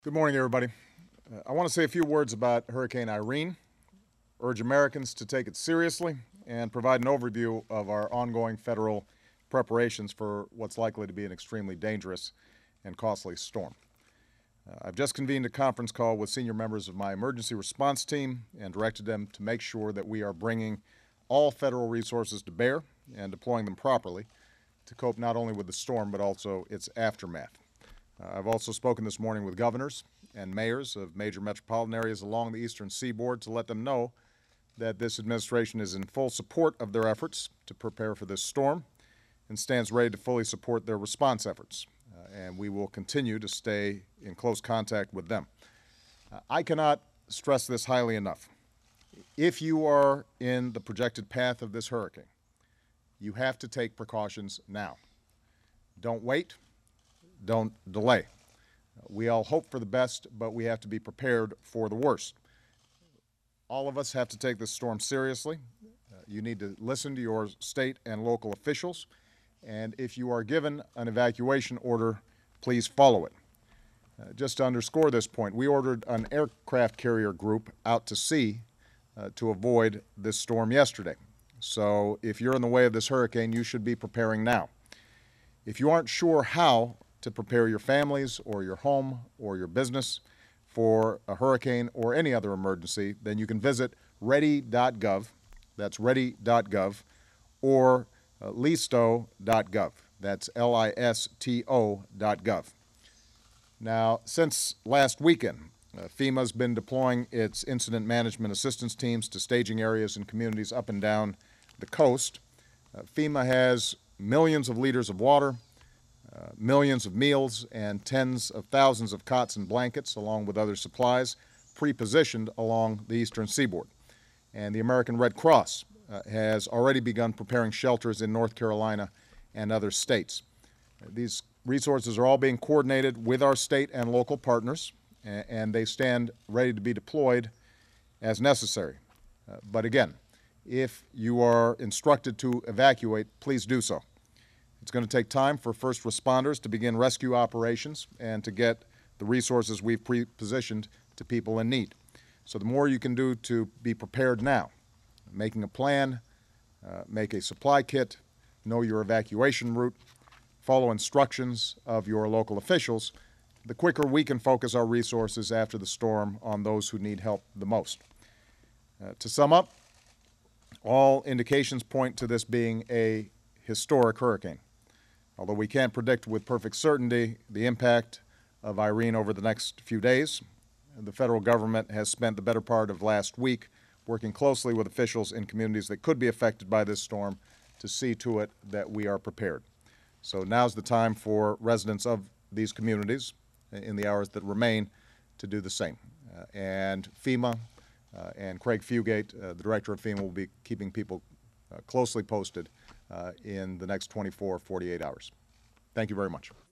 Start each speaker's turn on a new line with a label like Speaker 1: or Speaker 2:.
Speaker 1: Good morning, everybody. I want to say a few words about Hurricane Irene, urge Americans to take it seriously, and provide an overview of our ongoing federal preparations for what's likely to be an extremely dangerous and costly storm. I've just convened a conference call with senior members of my emergency response team and directed them to make sure that we are bringing all federal resources to bear and deploying them properly to cope not only with the storm but also its aftermath. I've also spoken this morning with governors and mayors of major metropolitan areas along the eastern seaboard to let them know that this administration is in full support of their efforts to prepare for this storm and stands ready to fully support their response efforts. And we will continue to stay in close contact with them. I cannot stress this highly enough. If you are in the projected path of this hurricane, you have to take precautions now. Don't wait. Don't delay. We all hope for the best, but we have to be prepared for the worst. All of us have to take this storm seriously. You need to listen to your state and local officials, and if you are given an evacuation order, please follow it. Just to underscore this point, we ordered an aircraft carrier group out to sea to avoid this storm yesterday. So if you're in the way of this hurricane, you should be preparing now. If you aren't sure how to prepare your families or your home or your business for a hurricane or any other emergency, then you can visit ready.gov, that's ready.gov, or listo.gov, that's listo.gov. Now, since last weekend, FEMA's been deploying its incident management assistance teams to staging areas and communities up and down the coast. FEMA has millions of liters of water, millions of meals, and tens of thousands of cots and blankets, along with other supplies, pre-positioned along the eastern seaboard. And the American Red Cross has already begun preparing shelters in North Carolina and other states. These resources are all being coordinated with our state and local partners, and they stand ready to be deployed as necessary. But again, if you are instructed to evacuate, please do so. It's going to take time for first responders to begin rescue operations and to get the resources we've pre-positioned to people in need. So the more you can do to be prepared now, making a plan, make a supply kit, know your evacuation route, follow instructions of your local officials, the quicker we can focus our resources after the storm on those who need help the most. To sum up, all indications point to this being a historic hurricane. Although we can't predict with perfect certainty the impact of Irene over the next few days, the federal government has spent the better part of last week working closely with officials in communities that could be affected by this storm to see to it that we are prepared. So now's the time for residents of these communities in the hours that remain to do the same. And FEMA and Craig Fugate, the director of FEMA, will be keeping people closely posted in the next 24, 48 hours. Thank you very much.